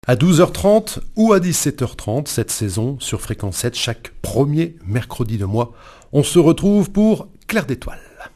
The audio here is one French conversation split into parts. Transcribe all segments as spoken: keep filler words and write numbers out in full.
À douze heures trente ou à dix-sept heures trente cette saison sur Fréquence sept, chaque premier mercredi de mois, on se retrouve pour Clair d'étoile.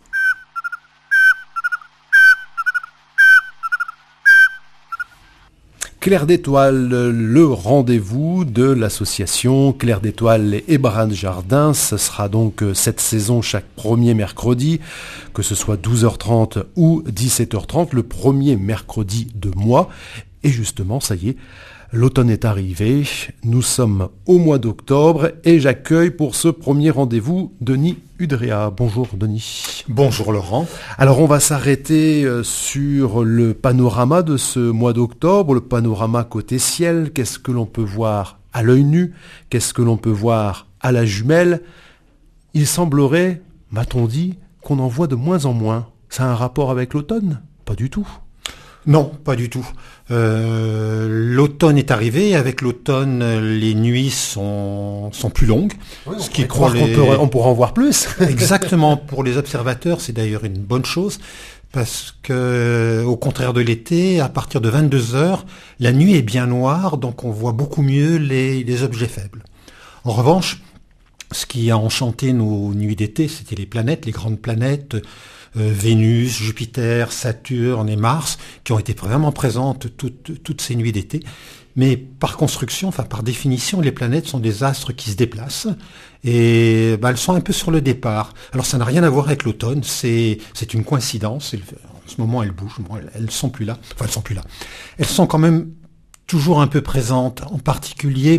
Clair d'étoile, le rendez-vous de l'association Clair d'étoile et Bras de Jardin. Ce sera donc cette saison chaque premier mercredi, que ce soit douze heures trente ou dix-sept heures trente, le premier mercredi de mois. Et justement, ça y est, l'automne est arrivé, nous sommes au mois d'octobre et j'accueille pour ce premier rendez-vous Denis Udrea. Bonjour Denis. Bonjour Laurent. Alors on va s'arrêter sur le panorama de ce mois d'octobre, le panorama côté ciel. Qu'est-ce que l'on peut voir à l'œil nu? Qu'est-ce que l'on peut voir à la jumelle? Il semblerait, m'a-t-on dit, qu'on en voit de moins en moins. Ça a un rapport avec l'automne? Pas du tout. Non, pas du tout. Euh, l'automne est arrivé. Et avec l'automne, les nuits sont, sont plus longues. Oui, ce qui croit les... qu'on peut, on pourra en voir plus. Exactement. Pour les observateurs, c'est d'ailleurs une bonne chose. Parce que, au contraire de l'été, à partir de vingt-deux heures, la nuit est bien noire, donc on voit beaucoup mieux les, les objets faibles. En revanche, ce qui a enchanté nos nuits d'été, c'était les planètes, les grandes planètes, Euh, Vénus, Jupiter, Saturne et Mars, qui ont été vraiment présentes toutes, toutes ces nuits d'été. Mais par construction, enfin par définition, les planètes sont des astres qui se déplacent et bah, elles sont un peu sur le départ. Alors ça n'a rien à voir avec l'automne, c'est, c'est une coïncidence. En ce moment, elles bougent, bon, elles, elles sont plus là. Enfin, elles sont plus là. Elles sont quand même toujours un peu présentes. En particulier,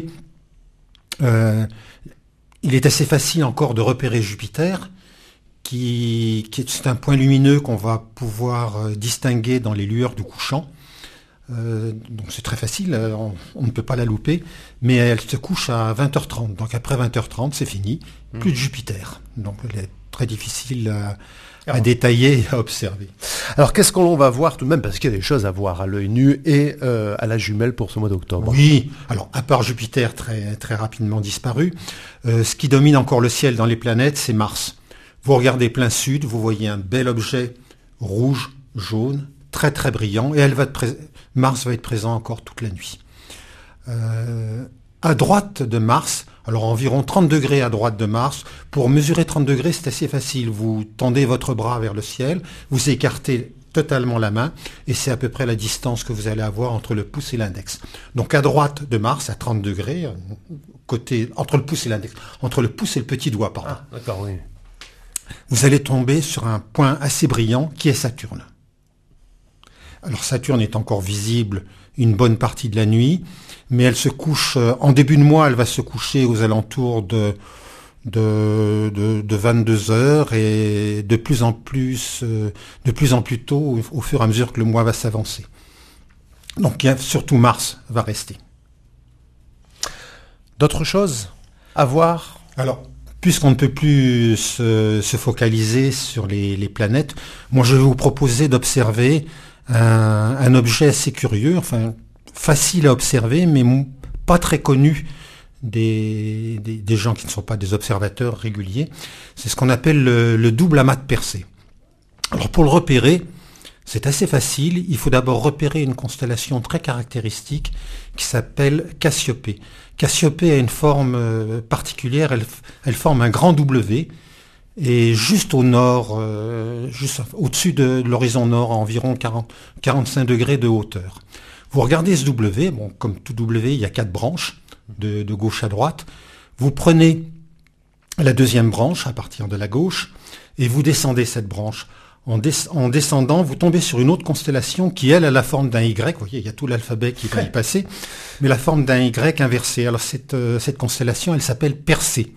euh, il est assez facile encore de repérer Jupiter, Qui, qui est c'est un point lumineux qu'on va pouvoir euh, distinguer dans les lueurs du couchant. Euh, donc c'est très facile, on, on ne peut pas la louper, mais elle se couche à vingt heures trente. Donc après vingt heures trente, c'est fini, mmh. Plus de Jupiter. Donc elle est très difficile à, à détailler et à observer. Alors qu'est-ce qu'on va voir tout de même, parce qu'il y a des choses à voir à l'œil nu et euh, à la jumelle pour ce mois d'octobre. Oui, alors à part Jupiter très, très rapidement disparu, euh, ce qui domine encore le ciel dans les planètes, c'est Mars. Vous regardez plein sud, vous voyez un bel objet rouge, jaune, très très brillant, et elle va être pré- Mars va être présent encore toute la nuit. Euh, à droite de Mars, alors environ trente degrés à droite de Mars, pour mesurer trente degrés, c'est assez facile. Vous tendez votre bras vers le ciel, vous écartez totalement la main, et c'est à peu près la distance que vous allez avoir entre le pouce et l'index. Donc à droite de Mars, à trente degrés, côté, entre le pouce et l'index, entre le pouce et le petit doigt, pardon. Ah, d'accord, oui. Vous allez tomber sur un point assez brillant qui est Saturne. Alors Saturne est encore visible une bonne partie de la nuit, mais elle se couche, en début de mois, elle va se coucher aux alentours de, de, de, de vingt-deux heures et de plus en plus, de plus en plus tôt au fur et à mesure que le mois va s'avancer. Donc surtout Mars va rester. D'autres choses à voir? Alors, puisqu'on ne peut plus se, se focaliser sur les, les planètes, moi je vais vous proposer d'observer un, un objet assez curieux, enfin facile à observer, mais pas très connu des, des, des gens qui ne sont pas des observateurs réguliers. C'est ce qu'on appelle le, le double amas de Persée. Alors pour le repérer, c'est assez facile. Il faut d'abord repérer une constellation très caractéristique qui s'appelle Cassiopée. Cassiopée a une forme euh, particulière, elle, elle forme un grand W, et juste au nord, euh, juste au-dessus de, de l'horizon nord, à environ quarante, quarante-cinq degrés de hauteur. Vous regardez ce W, bon, comme tout W, il y a quatre branches, de, de gauche à droite. Vous prenez la deuxième branche à partir de la gauche, et vous descendez cette branche. En, des, en descendant, vous tombez sur une autre constellation qui, elle, a la forme d'un Y. Vous voyez, il y a tout l'alphabet qui va y passer, mais la forme d'un Y inversé. Alors cette, euh, cette constellation, elle s'appelle Persée.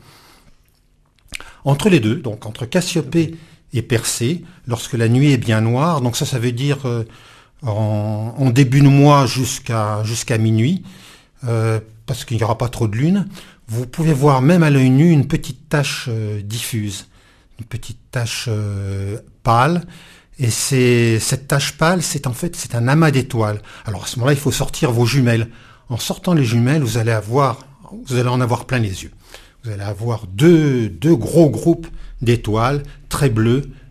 Entre les deux, donc entre Cassiopée et Persée, lorsque la nuit est bien noire, donc ça, ça veut dire euh, en, en début de mois jusqu'à, jusqu'à minuit, euh, parce qu'il n'y aura pas trop de lune, vous pouvez voir même à l'œil nu une petite tache euh, diffuse. Une petite tache euh, pâle, et c'est cette tache pâle, c'est en fait c'est un amas d'étoiles. Alors à ce moment-là, il faut sortir vos jumelles. En sortant les jumelles, vous allez avoir, vous allez en avoir plein les yeux. Vous allez avoir deux deux gros groupes d'étoiles très bleues,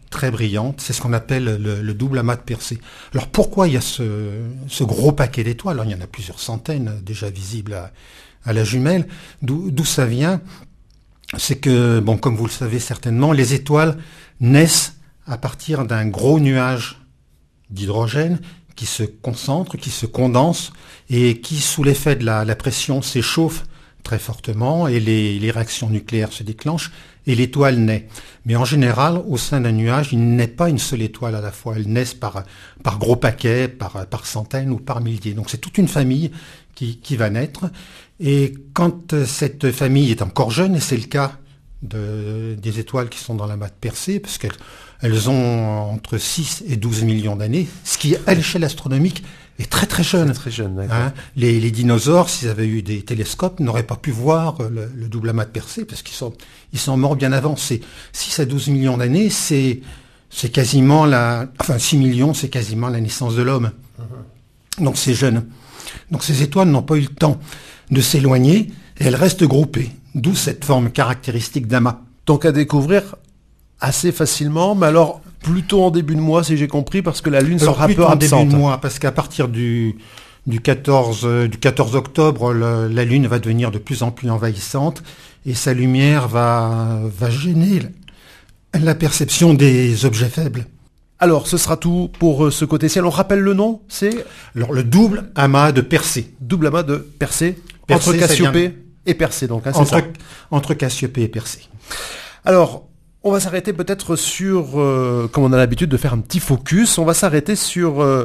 très brillante. C'est ce qu'on appelle le, le double amas de Persée. Alors pourquoi il y a ce, ce gros paquet d'étoiles? Alors il y en a plusieurs centaines déjà visibles à, à la jumelle. D'où, d'où ça vient? C'est que, bon, comme vous le savez certainement, les étoiles naissent à partir d'un gros nuage d'hydrogène qui se concentre, qui se condense et qui, sous l'effet de la, la pression, s'échauffe très fortement et les, les réactions nucléaires se déclenchent et l'étoile naît. Mais en général, au sein d'un nuage, il ne naît pas une seule étoile à la fois. Elles naissent par, par gros paquets, par, par centaines ou par milliers. Donc c'est toute une famille qui, qui va naître. Et quand cette famille est encore jeune, et c'est le cas de, des étoiles qui sont dans l'amas de Persée, parce qu'elles elles ont entre six et douze millions d'années, ce qui, à l'échelle astronomique, est très très jeune. Très jeune, d'accord. Hein, les, les dinosaures, s'ils avaient eu des télescopes, n'auraient pas pu voir le, le double amas de Persée, parce qu'ils sont, ils sont morts bien avant. C'est six à douze millions d'années, c'est, c'est quasiment la, enfin six millions, c'est quasiment la naissance de l'homme. Uh-huh. Donc c'est jeune. Donc ces étoiles n'ont pas eu le temps de s'éloigner, et elles restent groupées. D'où cette forme caractéristique d'amas. Donc à découvrir assez facilement, mais alors plutôt en début de mois, si j'ai compris, parce que la Lune sera un peu en absente. Début de mois, parce qu'à partir du, du, quatorze, euh, du quatorze octobre, le, la Lune va devenir de plus en plus envahissante, et sa lumière va, va gêner la, la perception des objets faibles. Alors, ce sera tout pour euh, ce côté ciel. On rappelle le nom, c'est Alors le double amas de Persée. Double amas de Persée, Persée, entre Cassiopée vient... et Persée, donc. Hein, c'est entre, ça. entre Cassiopée et Persée. Alors, on va s'arrêter peut-être sur, euh, comme on a l'habitude de faire un petit focus, on va s'arrêter sur euh,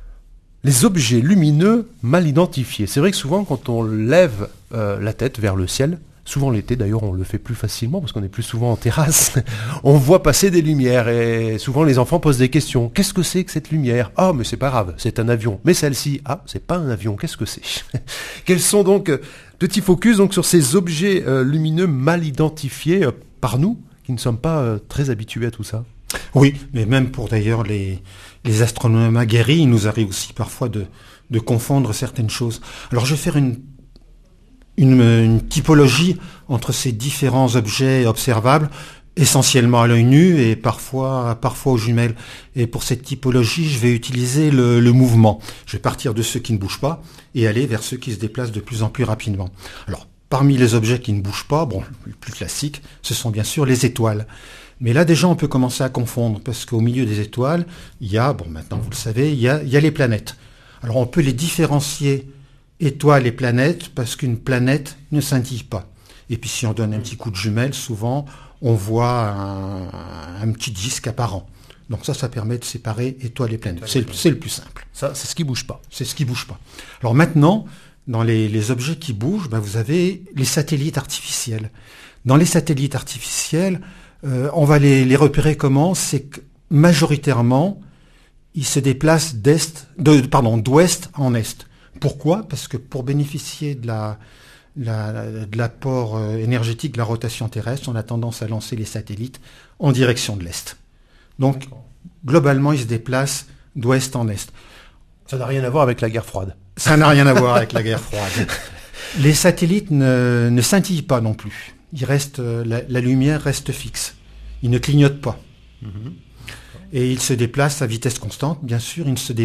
les objets lumineux mal identifiés. C'est vrai que souvent, quand on lève euh, la tête vers le ciel, souvent l'été d'ailleurs on le fait plus facilement parce qu'on est plus souvent en terrasse, on voit passer des lumières et souvent les enfants posent des questions. Qu'est-ce que c'est que cette lumière? Ah, mais c'est pas grave, c'est un avion. Mais celle-ci, ah, c'est pas un avion, qu'est-ce que c'est? Quels sont donc, euh, petits focus donc, sur ces objets euh, lumineux mal identifiés euh, par nous qui ne sommes pas euh, très habitués à tout ça? Oui, mais même pour d'ailleurs les, les astronomes aguerris, il nous arrive aussi parfois de, de confondre certaines choses. Alors je vais faire une, une, une typologie entre ces différents objets observables, essentiellement à l'œil nu et parfois, parfois aux jumelles. Et pour cette typologie, je vais utiliser le, le mouvement. Je vais partir de ceux qui ne bougent pas et aller vers ceux qui se déplacent de plus en plus rapidement. Alors, parmi les objets qui ne bougent pas, bon, le plus classique, ce sont bien sûr les étoiles. Mais là, déjà, on peut commencer à confondre, parce qu'au milieu des étoiles, il y a, bon, maintenant vous le savez, il y a, il y a les planètes. Alors, on peut les différencier, étoiles et planètes, parce qu'une planète ne scintille pas. Et puis, si on donne un petit coup de jumelle, souvent, on voit un, un petit disque apparent. Donc ça, ça permet de séparer étoiles et planètes. C'est, c'est le plus simple. Ça, c'est ce qui bouge pas. C'est ce qui bouge pas. Alors maintenant, dans les, les objets qui bougent, ben vous avez les satellites artificiels. Dans les satellites artificiels, euh, on va les, les repérer comment? C'est que majoritairement, ils se déplacent d'est, de, pardon, d'ouest en est. Pourquoi? Parce que pour bénéficier de la, la, de l'apport énergétique de la rotation terrestre, on a tendance à lancer les satellites en direction de l'est. Donc, globalement, ils se déplacent d'ouest en est. Ça n'a rien à voir avec la guerre froide. Ça n'a rien à voir avec la guerre froide. Les satellites ne, ne scintillent pas non plus. Ils restent, la, la lumière reste fixe. Ils ne clignotent pas. Mm-hmm. Et ils se déplacent à vitesse constante, bien sûr. Il n'y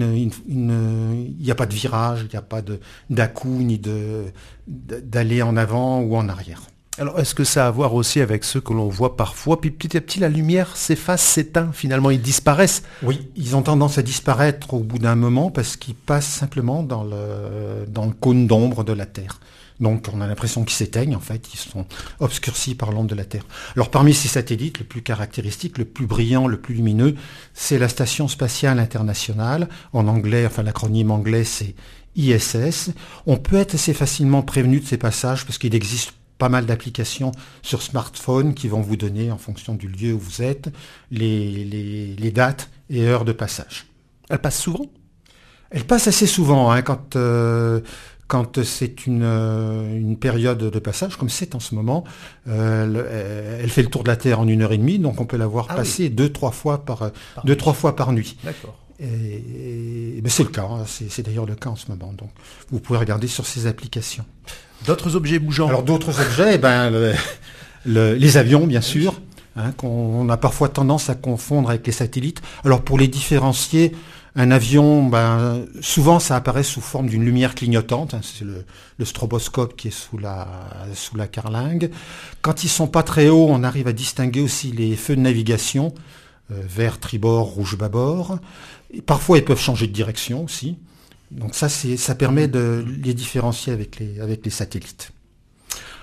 a pas de virage, il n'y a pas de, d'à-coup, ni de, d'aller en avant ou en arrière. Alors, est-ce que ça a à voir aussi avec ceux que l'on voit parfois, puis petit à petit, la lumière s'efface, s'éteint, finalement, ils disparaissent? Oui, ils ont tendance à disparaître au bout d'un moment parce qu'ils passent simplement dans le, dans le cône d'ombre de la Terre. Donc, on a l'impression qu'ils s'éteignent, en fait, ils sont obscurcis par l'ombre de la Terre. Alors, parmi ces satellites, le plus caractéristique, le plus brillant, le plus lumineux, c'est la Station Spatiale Internationale. En anglais, enfin, l'acronyme anglais, c'est I S S. On peut être assez facilement prévenu de ces passages parce qu'il existe pas mal d'applications sur smartphone qui vont vous donner, en fonction du lieu où vous êtes, les, les, les dates et heures de passage. Elle passe souvent? Elle passe assez souvent, hein, quand, euh, quand c'est une, euh, une période de passage, comme c'est en ce moment. Euh, elle fait le tour de la Terre en une heure et demie, donc on peut la voir ah passer oui. deux, trois fois par, par deux, nuit. trois fois par nuit. D'accord. Et, et ben c'est le cas, hein, c'est, c'est d'ailleurs le cas en ce moment. Donc, vous pouvez regarder sur ces applications. D'autres objets bougeants? Alors d'autres objets, eh ben le, le, les avions bien sûr. hein, qu'on a parfois tendance à confondre avec les satellites. Alors pour les différencier, un avion, ben, souvent ça apparaît sous forme d'une lumière clignotante, hein, c'est le, le stroboscope qui est sous la, sous la carlingue. Quand ils sont pas très hauts, on arrive à distinguer aussi les feux de navigation, euh, vert tribord, rouge bâbord. Et parfois ils peuvent changer de direction aussi. Donc ça, c'est, ça permet de les différencier avec les, avec les satellites. D'autres ?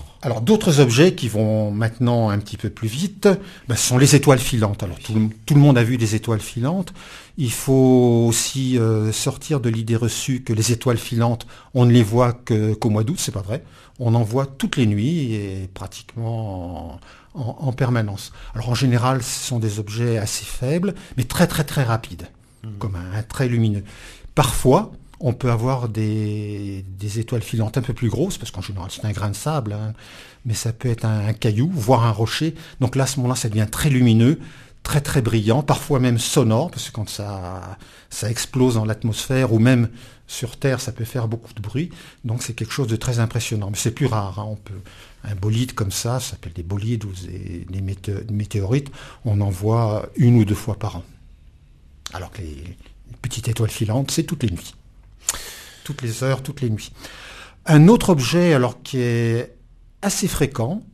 Alors d'autres objets qui vont maintenant un petit peu plus vite, ben, ce sont les étoiles filantes. Alors tout le, tout le monde a vu des étoiles filantes. Il faut aussi euh, sortir de l'idée reçue que les étoiles filantes, on ne les voit que, qu'au mois d'août, c'est pas vrai. On en voit toutes les nuits et pratiquement en, en, en permanence. Alors en général, ce sont des objets assez faibles, mais très très très rapides, mmh. comme un, un trait lumineux. Parfois, on peut avoir des, des étoiles filantes un peu plus grosses, parce qu'en général, c'est un grain de sable, hein, mais ça peut être un, un caillou, voire un rocher. Donc là, à ce moment-là, ça devient très lumineux, très très brillant, parfois même sonore, parce que quand ça, ça explose dans l'atmosphère, ou même sur Terre, ça peut faire beaucoup de bruit. Donc c'est quelque chose de très impressionnant. Mais c'est plus rare. Hein. On peut, un bolide comme ça, ça s'appelle des bolides ou des, des mété- météorites, on en voit une ou deux fois par an. Alors que les petite étoile filante, c'est toutes les nuits. Toutes les heures, toutes les nuits. Un autre objet, alors, qui est assez fréquent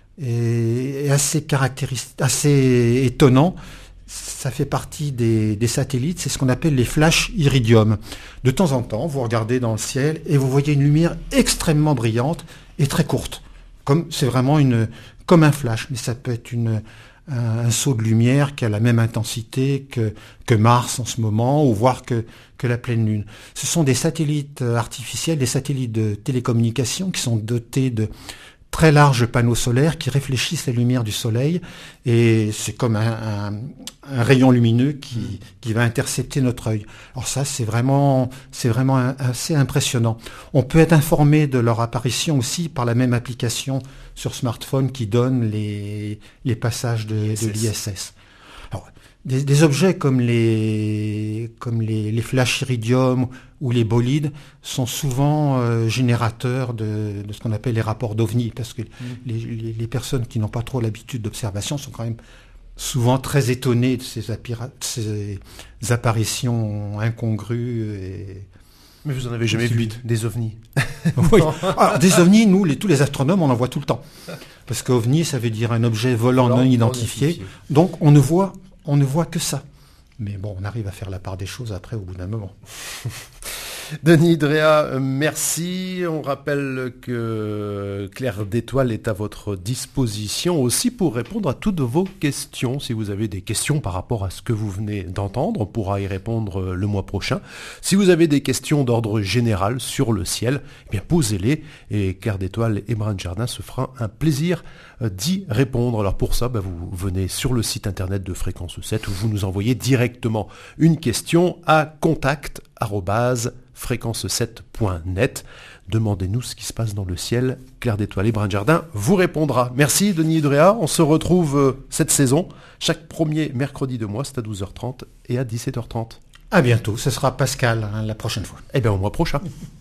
et assez caractéristique, assez étonnant, ça fait partie des, des satellites, c'est ce qu'on appelle les flashs iridium. De temps en temps, vous regardez dans le ciel et vous voyez une lumière extrêmement brillante et très courte. Comme, c'est vraiment une, comme un flash, mais ça peut être une, un saut de lumière qui a la même intensité que, que Mars en ce moment, ou voire que, que la pleine Lune. Ce sont des satellites artificiels, des satellites de télécommunication qui sont dotés de très larges panneaux solaires qui réfléchissent la lumière du Soleil, et c'est comme un, un, un rayon lumineux qui, qui va intercepter notre œil. Alors ça, c'est vraiment, c'est vraiment un, assez impressionnant. On peut être informé de leur apparition aussi par la même application sur smartphone qui donne les, les passages de, de l'I S S. Alors, des, des objets comme les, comme les, les flashs iridium ou les bolides sont souvent euh, générateurs de, de ce qu'on appelle les rapports d'OVNI, parce que mmh. les, les, les personnes qui n'ont pas trop l'habitude d'observation sont quand même souvent très étonnées de ces, appira- ces apparitions incongrues. Et mais vous en avez jamais vu des ovnis? Oui. Alors, des ovnis, nous, les, tous les astronomes, on en voit tout le temps. Parce qu'ovni, ça veut dire un objet volant Alors, non identifié. identifié. Donc, on ne voit, on ne voit que ça. Mais bon, on arrive à faire la part des choses après, au bout d'un moment. Denis Drea, merci. On rappelle que Clair d'Étoile est à votre disposition aussi pour répondre à toutes vos questions. Si vous avez des questions par rapport à ce que vous venez d'entendre, on pourra y répondre le mois prochain. Si vous avez des questions d'ordre général sur le ciel, eh bien posez-les et Clair d'Étoile et Brun de Jardin se fera un plaisir d'y répondre. Alors pour ça, bah vous venez sur le site internet de Fréquence sept où vous nous envoyez directement une question à contact arobase fréquence sept point net. Demandez-nous ce qui se passe dans le ciel. Clair d'Étoile et Brun de Jardin vous répondra. Merci Denis Drea. On se retrouve euh, cette saison, chaque premier mercredi de mois, c'est à douze heures trente et à dix-sept heures trente. À bientôt. Ce sera Pascal hein, la prochaine fois. Eh bien au mois prochain.